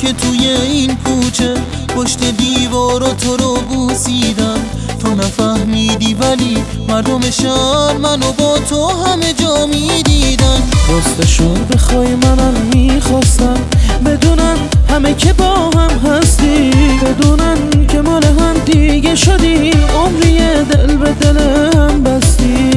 که توی این کوچه پشت دیوار و تو رو بوسیدم، تو نفهمیدی ولی مردم شهر منو با تو همه جا میدیدن. راستشو بخوای منم میخواستم بدونن همه که با هم هستی، بدونن که مال هم دیگه شدی، عمری دل به دل هم بستی.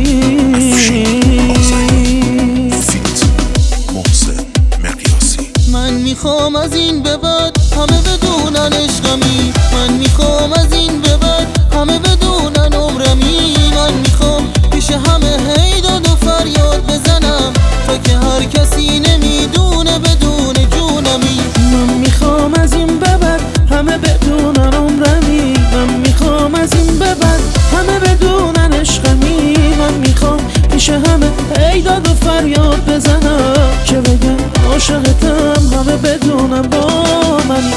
من میخوام از این به بعد همه بدونن عشقمی، من میخوام از این به بعد همه بدونن عمرمی، من میخوام پیش همه هی داد و فریاد بزنم تا که هر کسی نمیدونه بدون جونمی. من میخوام از این به بعد همه بدونن عمرمی، من میخوام از این به بعد همه بدونن عشقمی، من میخوام پیش همه ای داد و فریاد بزنم که بگم عاشقتم، همه بدونن با منی.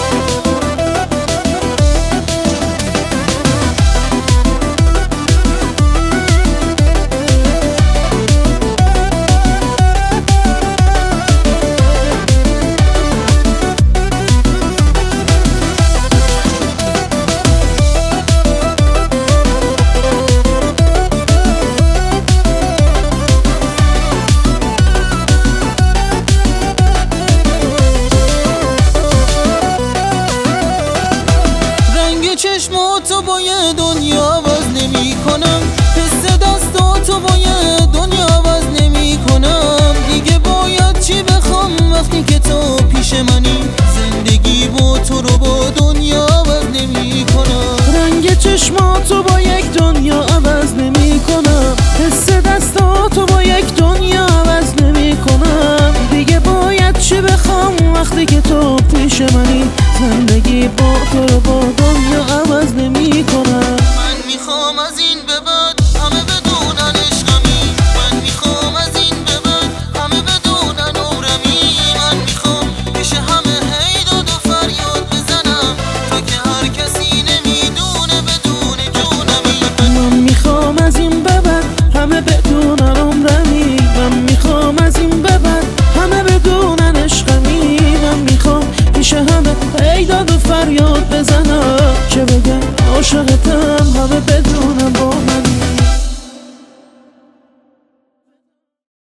چشماتو با یه دنیا عوض نمی کنم، حس دستاتو با یه دنیا عوض نمی کنم، دیگه باید چی بخوام وقتی که تو پیش منی، زندگی با تو رو با دنیا عوض نمی کنم. رنگ چشماتو با یک دنیا عوض نمی کنم، حس دستاتو با یک دنیا عوض نمی کنم، دیگه باید چی بخوام وقتی که تو پیش منی، زندگی با تو رو با دنیا عوض نمی کنم. من میخوام از این به بعد